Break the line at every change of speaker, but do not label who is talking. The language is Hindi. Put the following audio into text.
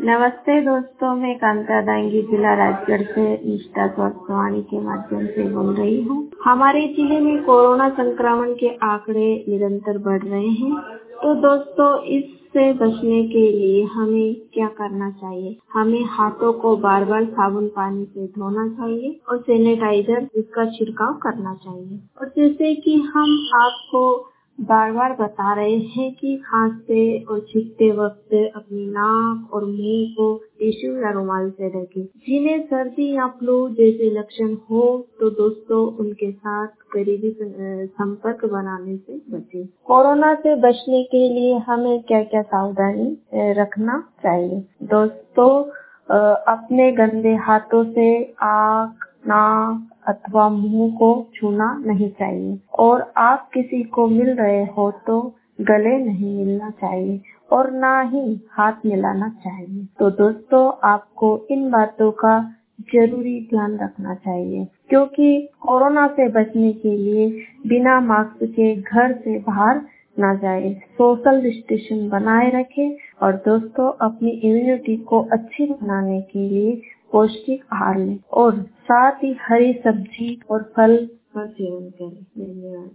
नमस्ते दोस्तों, मैं कांता दांगी जिला राजगढ़ से निष्ठा स्वास्थ्यवाणी के माध्यम से बोल रही हूँ। हमारे जिले में कोरोना संक्रमण के आंकड़े निरंतर बढ़ रहे हैं। तो दोस्तों, इससे बचने के लिए हमें क्या करना चाहिए? हमें हाथों को बार बार साबुन पानी से धोना चाहिए और सैनिटाइजर इसका छिड़काव करना चाहिए। और जैसे कि हम आपको बार बार बता रहे हैं कि खांसते और छींकते वक्त अपनी नाक और मुंह को टिश्यू या रुमाल से ढकें। जिन्हें सर्दी या फ्लू जैसे लक्षण हो तो दोस्तों उनके साथ करीबी संपर्क बनाने से बचें। कोरोना से बचने के लिए हमें क्या क्या सावधानी रखना चाहिए? दोस्तों, अपने गंदे हाथों से आँख, नाक अथवा मुंह को छूना नहीं चाहिए और आप किसी को मिल रहे हो तो गले नहीं मिलना चाहिए और ना ही हाथ मिलाना चाहिए। तो दोस्तों, आपको इन बातों का जरूरी ध्यान रखना चाहिए, क्योंकि कोरोना से बचने के लिए बिना मास्क के घर से बाहर ना जाए, सोशल डिस्टेंस बनाए रखें और दोस्तों अपनी इम्यूनिटी को अच्छी बनाने के लिए पौष्टिक आहार लें और साथ ही हरी सब्जी और फल का सेवन करें। धन्यवाद।